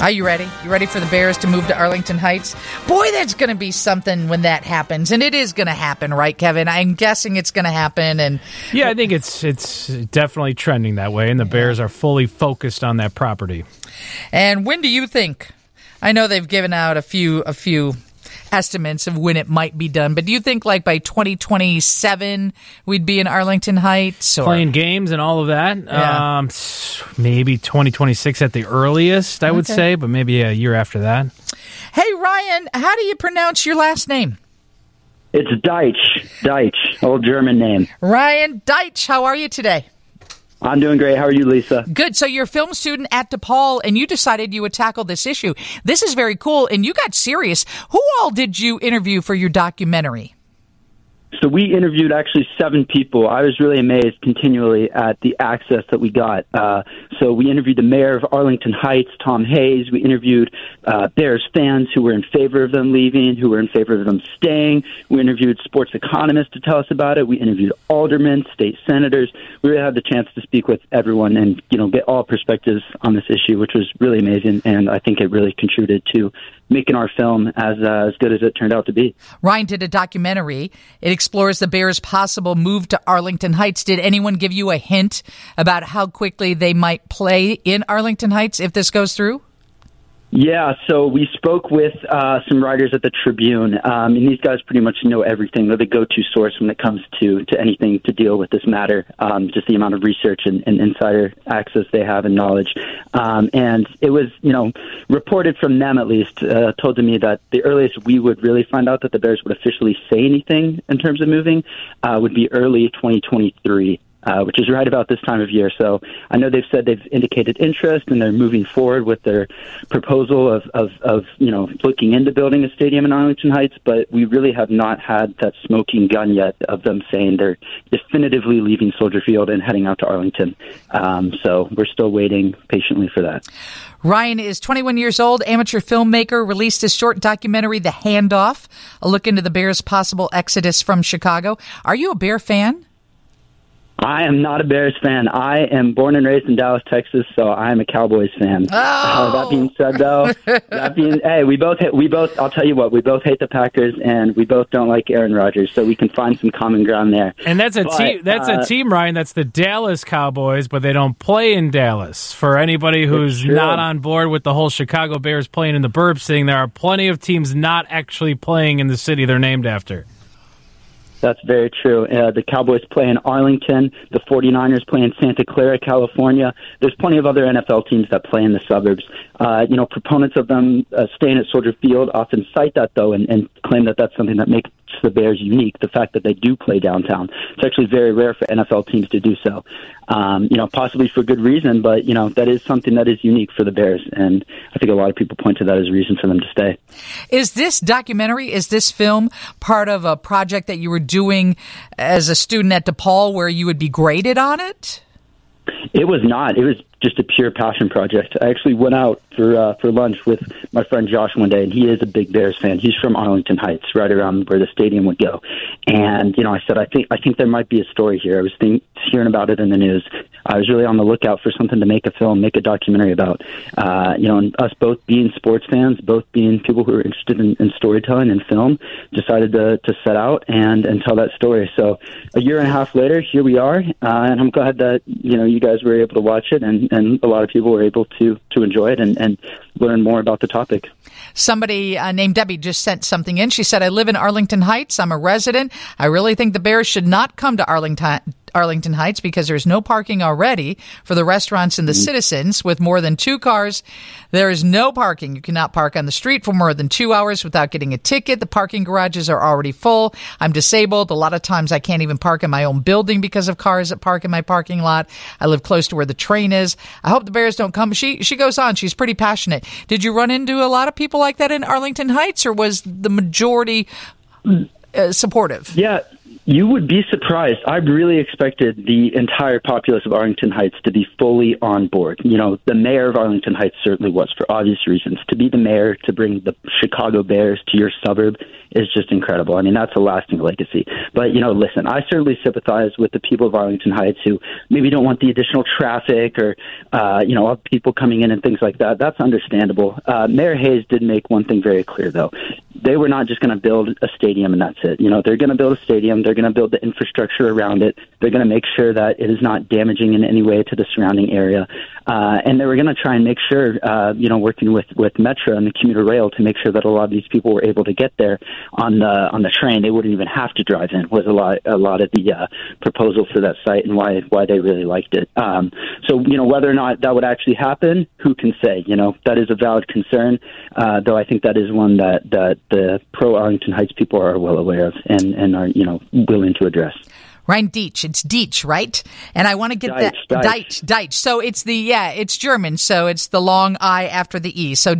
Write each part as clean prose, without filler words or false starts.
Are you ready? You ready for the Bears to move to Arlington Heights? Boy, that's going to be something when that happens. And it is going to happen, right, Kevin? I'm guessing it's going to happen. And yeah, I think it's definitely trending that way, and the Bears are fully focused on that property. And when do you think? I know they've given out a few estimates of when it might be done, but do you think like by 2027 we'd be in Arlington Heights? Or? Playing games and all of that? Yeah. Maybe 2026 at the earliest, I would say, but maybe a year after that. Hey, Ryan, how do you pronounce your last name? It's Deitch, old German name. Ryan Deitch, how are you today? I'm doing great. How are you, Lisa? Good. So you're a film student at DePaul, and you decided you would tackle this issue. This is very cool, and you got serious. Who all did you interview for your documentary? So we interviewed actually 7 people. I was really amazed continually at the access that we got. So we interviewed the mayor of Arlington Heights, Tom Hayes. We interviewed Bears fans who were in favor of them leaving, who were in favor of them staying. We interviewed sports economists to tell us about it. We interviewed aldermen, state senators. We really had the chance to speak with everyone and, get all perspectives on this issue, which was really amazing. And I think it really contributed to making our film as good as it turned out to be. Ryan did a documentary. It explores the Bears' possible move to Arlington Heights. Did anyone give you a hint about how quickly they might play in Arlington Heights if this goes through? Yeah, so we spoke with some writers at the Tribune, and these guys pretty much know everything. They're the go-to source when it comes to anything to deal with this matter, just the amount of research and insider access they have and knowledge. And it was, reported from them at least, told to me that the earliest we would really find out that the Bears would officially say anything in terms of moving would be early 2023. Which is right about this time of year. So I know they've said they've indicated interest and they're moving forward with their proposal of looking into building a stadium in Arlington Heights, but we really have not had that smoking gun yet of them saying they're definitively leaving Soldier Field and heading out to Arlington. So we're still waiting patiently for that. Ryan is 21 years old, amateur filmmaker, released his short documentary, The Handoff, a look into the Bears' possible exodus from Chicago. Are you a Bear fan? I am not a Bears fan. I am born and raised in Dallas, Texas, so I am a Cowboys fan. Oh. That being said, though, we both. I'll tell you what, we both hate the Packers, and we both don't like Aaron Rodgers, so we can find some common ground there. And that's a team. That's a team, Ryan. That's the Dallas Cowboys, but they don't play in Dallas. For anybody who's not on board with the whole Chicago Bears playing in the burbs thing, there are plenty of teams not actually playing in the city they're named after. That's very true. The Cowboys play in Arlington. The 49ers play in Santa Clara, California. There's plenty of other NFL teams that play in the suburbs. Proponents of them staying at Soldier Field often cite that, though, and claim that that's something that makes the Bears unique, the fact that they do play downtown. It's actually very rare for NFL teams to do so, possibly for good reason, but, that is something that is unique for the Bears, and I think a lot of people point to that as a reason for them to stay. Is this film part of a project that you were doing as a student at DePaul where you would be graded on it? It was not. It was just a pure passion project. I actually went out for lunch with my friend Josh one day, and he is a big Bears fan. He's from Arlington Heights, right around where the stadium would go. And I said, I think there might be a story here. I was hearing about it in the news. I was really on the lookout for something to make a documentary about. And us both being sports fans, both being people who are interested in storytelling and film, decided to set out and tell that story. So a year and a half later, here we are, and I'm glad that you guys were able to watch it, and a lot of people were able to enjoy it and learn more about the topic. Somebody named Debbie just sent something in. She said, I live in Arlington Heights. I'm a resident. I really think the Bears should not come to Arlington Heights because there's no parking already for the restaurants and the citizens. With more than 2 cars, there is no parking. You cannot park on the street for more than 2 hours without getting a ticket. The parking garages are already full. I'm disabled. A lot of times I can't even park in my own building because of cars that park in my parking lot. I live close to where the train is. I hope the Bears don't come. She goes on. She's pretty passionate. Did you run into a lot of people like that in Arlington Heights, or was the majority supportive? Yeah. You would be surprised. I really expected the entire populace of Arlington Heights to be fully on board. You know, the mayor of Arlington Heights certainly was, for obvious reasons. To be the mayor, to bring the Chicago Bears to your suburb is just incredible. I mean, that's a lasting legacy. But, you know, listen, I certainly sympathize with the people of Arlington Heights who maybe don't want the additional traffic or, people coming in and things like that. That's understandable. Mayor Hayes did make one thing very clear, though. They were not just going to build a stadium and that's it. You know, they're going to build a stadium. They're going to build the infrastructure around it. They're going to make sure that it is not damaging in any way to the surrounding area. And they were going to try and make sure, working with Metro and the commuter rail to make sure that a lot of these people were able to get there on the train. They wouldn't even have to drive in. Was a lot of the proposal for that site and why they really liked it. So whether or not that would actually happen, who can say? You know, that is a valid concern. Though I think that is one that the pro Arlington Heights people are well aware of and are willing to address. Ryan Deitch. It's Deitch, right? And I want to get Deitch. So it's German. So it's the long I after the E. So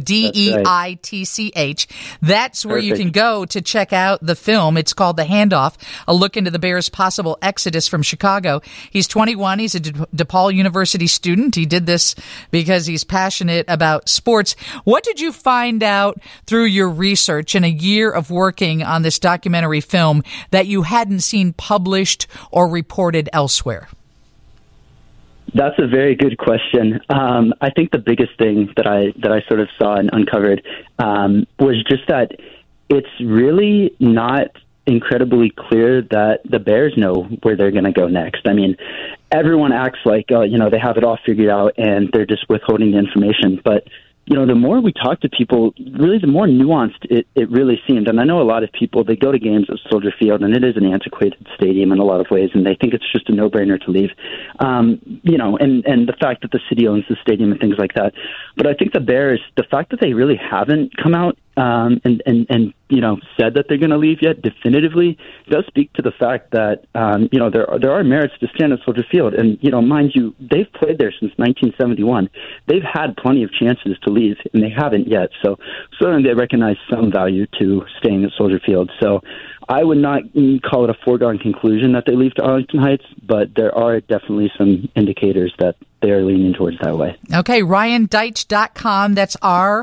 Deitch. That's where Perfect. You can go to check out the film. It's called The Handoff, a look into the Bears' possible exodus from Chicago. He's 21. He's a DePaul University student. He did this because he's passionate about sports. What did you find out through your research in a year of working on this documentary film that you hadn't seen published or reported elsewhere? That's a very good question. I think the biggest thing that I sort of saw and uncovered was just that it's really not incredibly clear that the Bears know where they're going to go next. I mean, everyone acts like, they have it all figured out and they're just withholding the information. But the more we talk to people, really the more nuanced it really seemed. And I know a lot of people, they go to games at Soldier Field, and it is an antiquated stadium in a lot of ways, and they think it's just a no-brainer to leave. And the fact that the city owns the stadium and things like that. But I think the Bears, the fact that they really haven't come out and said that they're going to leave yet definitively does speak to the fact that, there are merits to stand at Soldier Field. And, mind you, they've played there since 1971. They've had plenty of chances to leave, and they haven't yet. So certainly they recognize some value to staying at Soldier Field. So I would not call it a foregone conclusion that they leave to Arlington Heights, but there are definitely some indicators that they are leaning towards that way. Okay, RyanDeitch.com. That's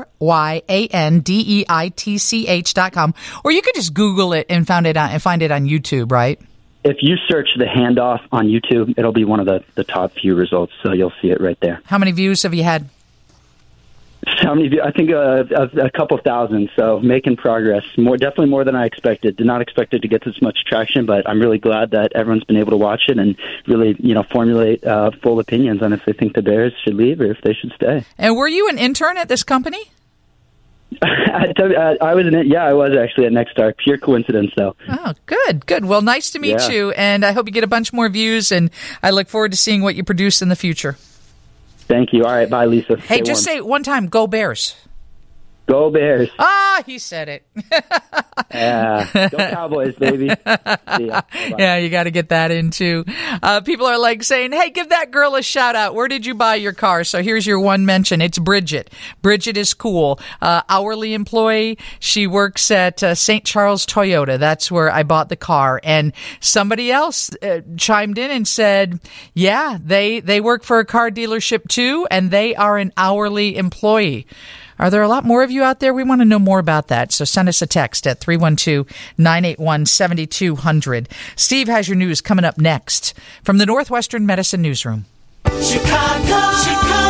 RyanDeitch.com. Or you could just Google it and find it on YouTube, right? If you search The Handoff on YouTube, it'll be one of the top few results, so you'll see it right there. How many views have you had? How many? I think a couple thousand. So making progress. Definitely more than I expected. Did not expect it to get this much traction, but I'm really glad that everyone's been able to watch it and really, formulate full opinions on if they think the Bears should leave or if they should stay. And were you an intern at this company? I was actually at Nexstar. Pure coincidence, though. Oh, good. Well, nice to meet you, and I hope you get a bunch more views. And I look forward to seeing what you produce in the future. Thank you. All right. Bye, Lisa. Hey, just say it one time. Go Bears. Go Bears. He said it. Yeah. Go Cowboys, baby. See ya. Yeah, you got to get that in, too. People are like saying, hey, give that girl a shout out. Where did you buy your car? So here's your one mention. It's Bridget. Bridget is cool. Hourly employee. She works at St. Charles Toyota. That's where I bought the car. And somebody else chimed in and said, yeah, they work for a car dealership, too, and they are an hourly employee. Are there a lot more of you out there? We want to know more about that. So send us a text at 312-981-7200. Steve has your news coming up next from the Northwestern Medicine Newsroom. Chicago.